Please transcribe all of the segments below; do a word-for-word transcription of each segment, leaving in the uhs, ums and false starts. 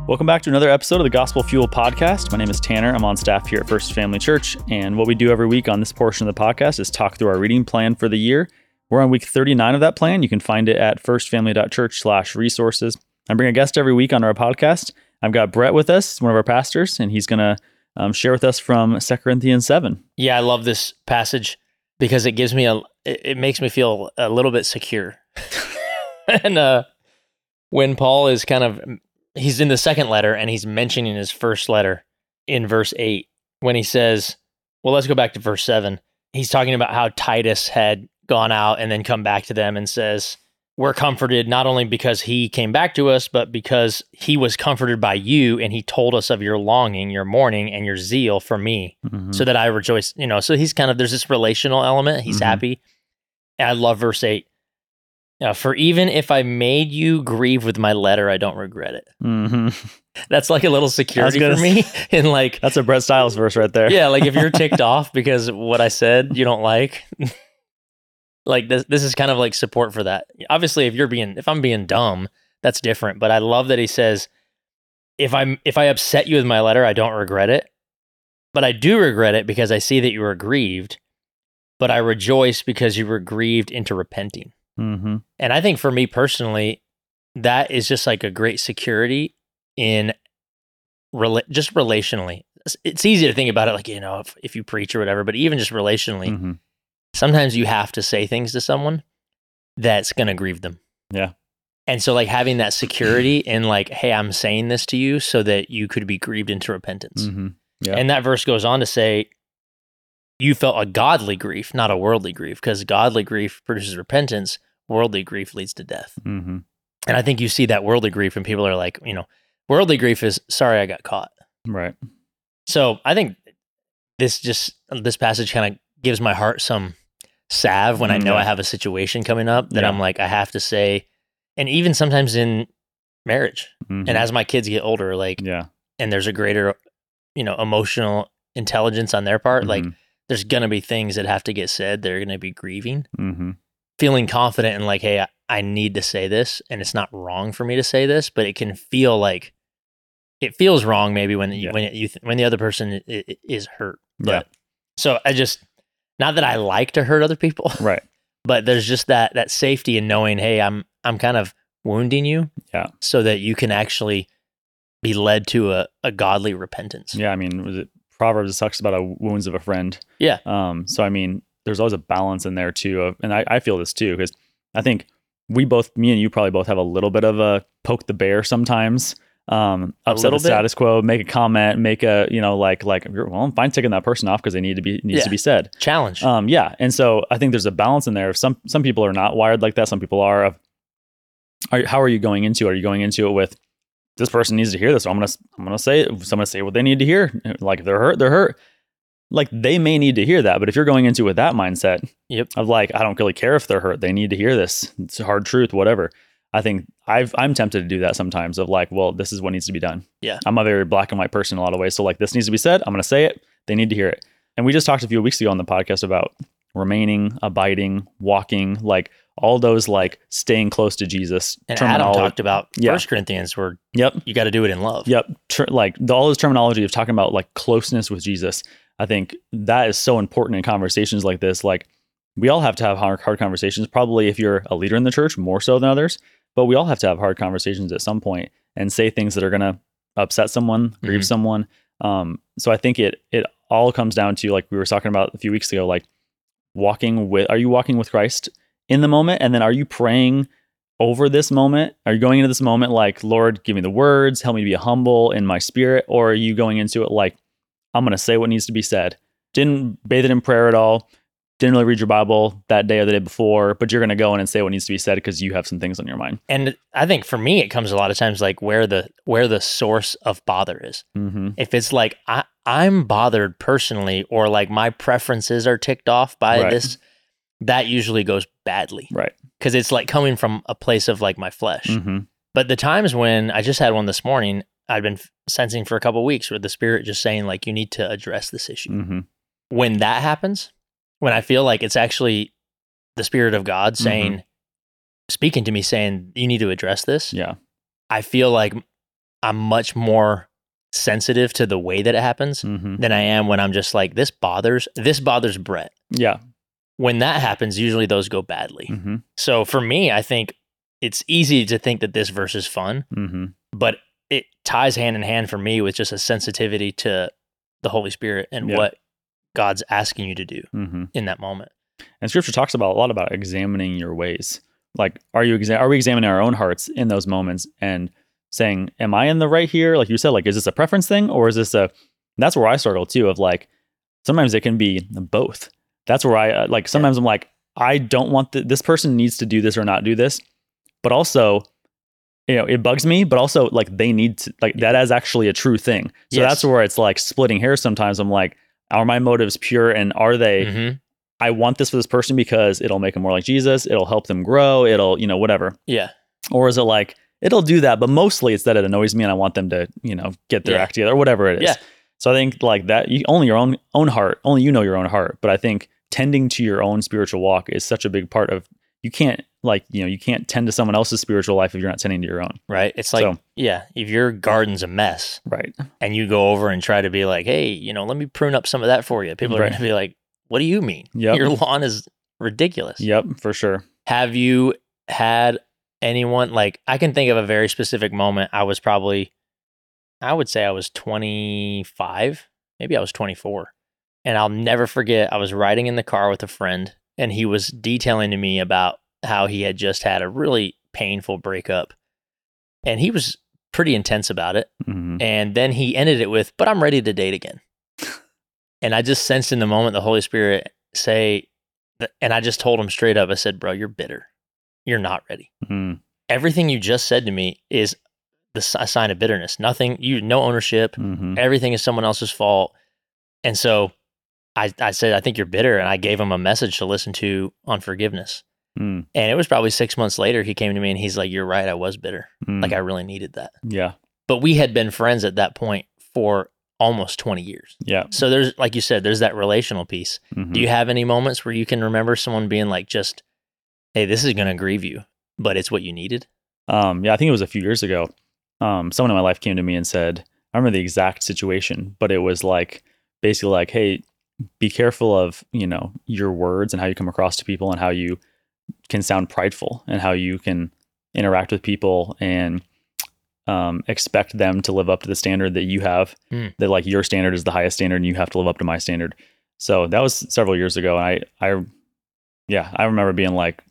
Welcome back to another episode of the Gospel Fuel Podcast. My name is Tanner. I'm on staff here at First Family Church. And what we do every week on this portion of the podcast is talk through our reading plan for the year. We're on week thirty-nine of that plan. You can find it at firstfamily.church slash resources. I bring a guest every week on our podcast. I've got Brett with us, one of our pastors, and he's going to um, share with us from Second Corinthians seven. Yeah, I love this passage because it gives me a, it, it makes me feel a little bit secure. and uh, when Paul is kind of, he's in the second letter and he's mentioning his first letter in verse eight when he says, well, let's go back to verse seven. He's talking about how Titus had gone out and then come back to them and says, we're comforted not only because he came back to us, but because he was comforted by you and he told us of your longing, your mourning, and your zeal for me, mm-hmm. so that I rejoice. You know, so he's kind of, there's this relational element. He's mm-hmm. happy. And I love verse eight. Uh, for even if I made you grieve with my letter, I don't regret it. Mm-hmm. That's like a little security for me. And like, that's a Brett Stiles verse right there. Yeah, like if you're ticked off because what I said you don't like, like this, this is kind of like support for that. Obviously, if you're being, if I'm being dumb, that's different. But I love that he says, if I'm, if I upset you with my letter, I don't regret it. But I do regret it because I see that you were grieved. But I rejoice because you were grieved into repenting. Mm-hmm. And I think for me personally, that is just like a great security in rela- just relationally. It's easy to think about it like, you know, if, if you preach or whatever, but even just relationally, mm-hmm. sometimes you have to say things to someone that's going to grieve them. Yeah. And so like having that security in like, hey, I'm saying this to you so that you could be grieved into repentance. Mm-hmm. Yeah. And that verse goes on to say, you felt a godly grief, not a worldly grief, because godly grief produces repentance. Worldly grief leads to death. Mm-hmm. And I think you see that worldly grief when people are like, you know, worldly grief is, sorry, I got caught. Right. So I think this just, this passage kind of gives my heart some salve when mm-hmm. I know I have a situation coming up that yeah. I'm like, I have to say, and even sometimes in marriage mm-hmm. and as my kids get older, like, yeah. and there's a greater, you know, emotional intelligence on their part, mm-hmm. like there's going to be things that have to get said. They're going to be grieving. Mm-hmm. Feeling confident and like, hey, I, I need to say this, and it's not wrong for me to say this, but it can feel like it feels wrong maybe when yeah. when it, you th- when the other person is, is hurt. But yeah. so I just, not that I like to hurt other people, right? But there's just that that safety in knowing, hey, I'm I'm kind of wounding you, yeah, so that you can actually be led to a, a godly repentance. Yeah, I mean, was it Proverbs talks about a wounds of a friend? Yeah. Um. So I mean, there's always a balance in there too. Of, and I, I feel this too, because I think we both, me and you probably both have a little bit of a poke the bear sometimes, um, upset the bit. Status quo, make a comment, make a, you know, like, like, well, I'm fine taking that person off because they need to be, needs yeah. to be said. Challenge. Um, yeah. And so I think there's a balance in there. Some, some people are not wired like that. Some people are. Of, are how are you going into it? Are you going into it with, this person needs to hear this, so I'm going to, I'm going to say it. So I'm going to say what they need to hear. Like if they're hurt, they're hurt. Like they may need to hear that, but if you're going into it with that mindset yep. of like, I don't really care if they're hurt, they need to hear this. It's a hard truth, whatever. I think I've, I'm tempted to do that sometimes of like, well, this is what needs to be done. Yeah. I'm a very black and white person in a lot of ways. So like this needs to be said. I'm going to say it. They need to hear it. And we just talked a few weeks ago on the podcast about remaining, abiding, walking, like all those like staying close to Jesus. And Adam talked about yeah. First Corinthians where yep. you got to do it in love. Yep. Tr- like the, all this terminology of talking about like closeness with Jesus. I think that is so important in conversations like this. Like we all have to have hard, hard conversations, probably if you're a leader in the church more so than others, but we all have to have hard conversations at some point and say things that are going to upset someone, grieve mm-hmm. someone. Um, so I think it, it all comes down to like we were talking about a few weeks ago, like walking with, are you walking with Christ in the moment? And then are you praying over this moment? Are you going into this moment like, Lord, give me the words, help me to be humble in my spirit? Or are you going into it like, I'm going to say what needs to be said. Didn't bathe it in prayer at all. Didn't really read your Bible that day or the day before, but you're going to go in and say what needs to be said because you have some things on your mind. And I think for me, it comes a lot of times like where the where the source of bother is. Mm-hmm. If it's like I, I'm bothered personally, or like my preferences are ticked off by right. this, that usually goes badly. Right. Because it's like coming from a place of like my flesh. Mm-hmm. But the times when I just had one this morning, I've been sensing for a couple of weeks with the Spirit just saying like, you need to address this issue. Mm-hmm. When that happens, when I feel like it's actually the Spirit of God saying, mm-hmm. speaking to me saying, you need to address this. Yeah. I feel like I'm much more sensitive to the way that it happens Mm-hmm. than I am when I'm just like, this bothers, this bothers Brett. Yeah. When that happens, usually those go badly. Mm-hmm. So for me, I think it's easy to think that this verse is fun, Mm-hmm. but it ties hand in hand for me with just a sensitivity to the Holy Spirit and Yeah. what God's asking you to do Mm-hmm. in that moment. And Scripture talks about a lot about examining your ways. Like, are you exa- are we examining our own hearts in those moments and saying, "Am I in the right here?" Like you said, like, is this a preference thing or is this a? That's where I struggle too. Of like, sometimes it can be both. That's where I uh, like. Sometimes I'm like, I don't want th- this person needs to do this or not do this, but also, you know, it bugs me. But also, like, they need to like that is actually a true thing. So Yes. that's where it's like splitting hairs. Sometimes I'm like, are my motives pure and are they? Mm-hmm. I want this for this person because it'll make them more like Jesus. It'll help them grow. It'll, you know, whatever. Yeah. Or is it like, it'll do that, but mostly it's that it annoys me and I want them to, you know, get their Yeah. act together or whatever it is. Yeah. So I think like that, you only your own, own heart, only you know your own heart. But I think tending to your own spiritual walk is such a big part of, you can't like, you know, you can't tend to someone else's spiritual life if you're not tending to your own. Right. It's like, So- yeah, if your garden's a mess Right. and you go over and try to be like, hey, you know, let me prune up some of that for you. People are Right. going to be like, what do you mean? Yep. Your lawn is ridiculous. Yep, for sure. Have you had anyone, like, I can think of a very specific moment. I was probably, I would say I was twenty-five, maybe I was twenty-four. And I'll never forget, I was riding in the car with a friend and he was detailing to me about how he had just had a really painful breakup. And he was pretty intense about it. hmm And then he ended it with, but I'm ready to date again. And I just sensed in the moment the Holy Spirit say, that, and I just told him straight up, I said, bro, you're bitter. You're not ready. hmm Everything you just said to me is the s- a sign of bitterness. Nothing, you, no ownership. hmm Everything is someone else's fault. And so I, I said, I think you're bitter. And I gave him a message to listen to on forgiveness. mm And it was probably six months later, he came to me and he's like, you're right. I was bitter. mm. Like I really needed that. Yeah. But we had been friends at that point for almost twenty years. Yeah. So there's, like you said, there's that relational piece. Mhm. Do you have any moments where you can remember someone being like, just, hey, this is going to grieve you, but it's what you needed? Um, yeah, I think it was a few years ago. Um, someone in my life came to me and said, I remember the exact situation, but it was like basically like, hey, be careful of, you know, your words and how you come across to people and how you can sound prideful and how you can interact with people and um, expect them to live up to the standard that you have, Mm. that like your standard is the highest standard and you have to live up to my standard. So that was several years ago. And I, I, yeah, I remember being like,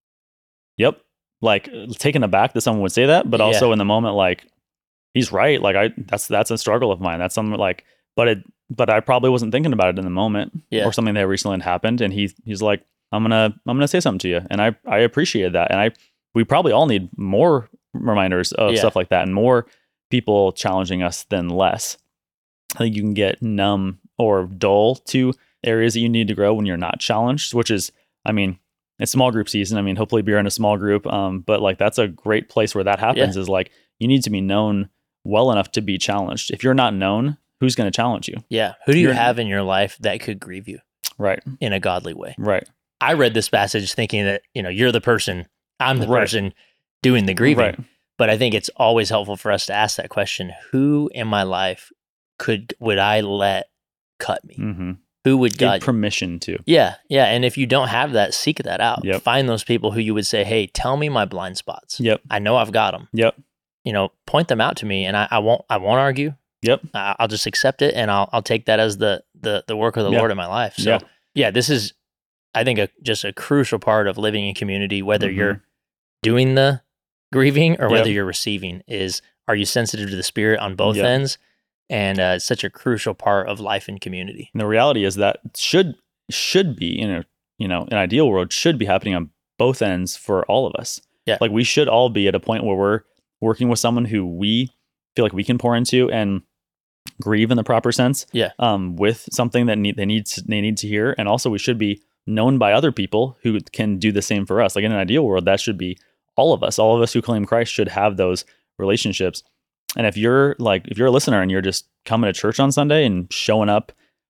yep, like taken aback that someone would say that, but Yeah. also in the moment, like he's right. Like I, that's, that's a struggle of mine. That's something like, but it, but I probably wasn't thinking about it in the moment Yeah. or something that recently had happened. And he, he's like, I'm going to, I'm going to say something to you. And I, I appreciated that. And I, we probably all need more reminders of Yeah. stuff like that and more people challenging us than less. I think you can get numb or dull to areas that you need to grow when you're not challenged, which is, I mean, it's small group season. I mean, hopefully you're in a small group. Um, but like, that's a great place where that happens is like, you need to be known well enough to be challenged. If you're not known, who's going to challenge you? Yeah. Who do you You're- have in your life that could grieve you Right. in a godly way? Right. I read this passage thinking that, you know, you're the person, I'm the Right. person doing the grieving. Right. But I think it's always helpful for us to ask that question. Who in my life could, would I let cut me? Mm-hmm. Who would Give God? permission to. Yeah. Yeah. And if you don't have that, seek that out. Yep. Find those people who you would say, hey, tell me my blind spots. Yep. I know I've got them. Yep. You know, point them out to me and I, I won't, I won't argue. Yep. I- I'll just accept it and I'll, I'll take that as the, the, the work of the Yeah. Lord in my life. So Yeah. yeah, this is, I think, a, just a crucial part of living in community, whether Mhm. you're doing the grieving or whether Yep. you're receiving, is are you sensitive to the Spirit on both Yep. ends? And uh, it's such a crucial part of life in community. And the reality is that should should be in a you know an ideal world should be happening on both ends for all of us. Yeah. Like we should all be at a point where we're working with someone who we feel like we can pour into and grieve in the proper sense. Yeah. Um, with something that need they need to, they need to hear, and also we should be known by other people who can do the same for us. Like in an ideal world, that should be all of us. All of us who claim Christ should have those relationships. And if you're like, if you're a listener and you're just coming to church on Sunday and showing up,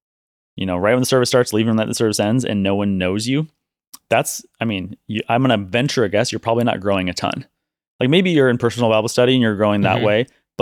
you know, right when the service starts, leaving when the service ends, and no one knows you, that's, I mean, you, I'm going to venture a guess, you're probably not growing a ton. Like maybe you're in personal Bible study and you're growing that Mhm. way, but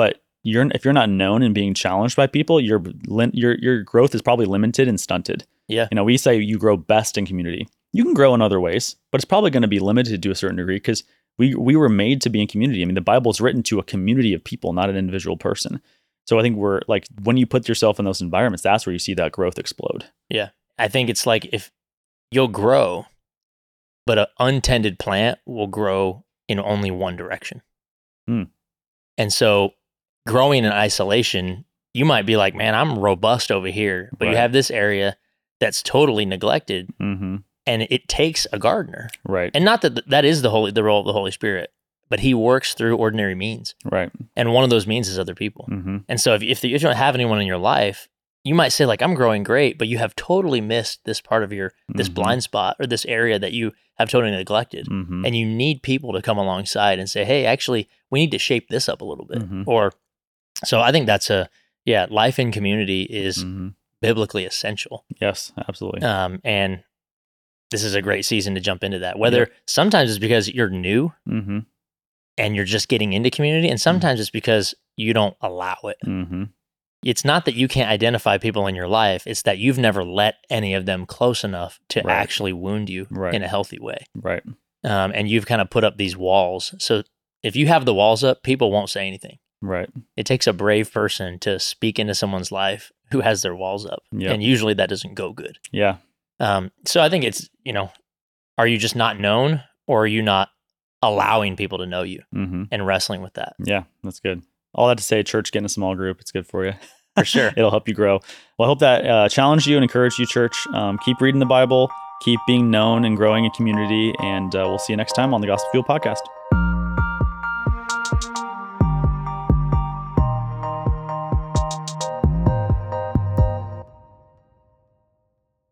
you're if you're not known and being challenged by people, your lin- your your growth is probably limited and stunted. Yeah. You know, we say you grow best in community. You can grow in other ways, but it's probably going to be limited to a certain degree because we we were made to be in community. I mean, the Bible's written to a community of people, not an individual person. So I think we're like, when you put yourself in those environments, that's where you see that growth explode. Yeah. I think it's like if you'll grow, but an untended plant will grow in only one direction. Hmm. And so growing in isolation, you might be like, man, I'm robust over here, but Right. you have this area that's totally neglected, Mm-hmm. and it takes a gardener. Right. And not that th- that is the holy the role of the Holy Spirit, but he works through ordinary means. Right. And one of those means is other people. Mm-hmm. And so if, if, the, if you don't have anyone in your life, you might say like, I'm growing great, but you have totally missed this part of your, this Mhm. blind spot or this area that you have totally neglected. Mm-hmm. And you need people to come alongside and say, hey, actually, we need to shape this up a little bit. Mhm. Or, so I think that's a, yeah, life in community is Mm-hmm. biblically essential. Yes, absolutely. Um, and this is a great season to jump into that. Whether Yep. sometimes it's because you're new Mm-hmm. and you're just getting into community, and sometimes it's because you don't allow it. Mm-hmm. It's not that you can't identify people in your life, it's that you've never let any of them close enough to Right. actually wound you Right. in a healthy way. Right. Um, and you've kind of put up these walls. So if you have the walls up, people won't say anything. Right. It takes a brave person to speak into someone's life who has their walls up. Yep. And usually that doesn't go good. Yeah. Um, so I think it's, you know, are you just not known, or are you not allowing people to know you Mm-hmm. and wrestling with that? Yeah. That's good. All that to say, church, get in a small group. It's good for you. For sure. It'll help you grow. Well, I hope that uh, challenged you and encouraged you, church. Um, keep reading the Bible, keep being known and growing in community, and uh, we'll see you next time on the Gospel Fuel Podcast.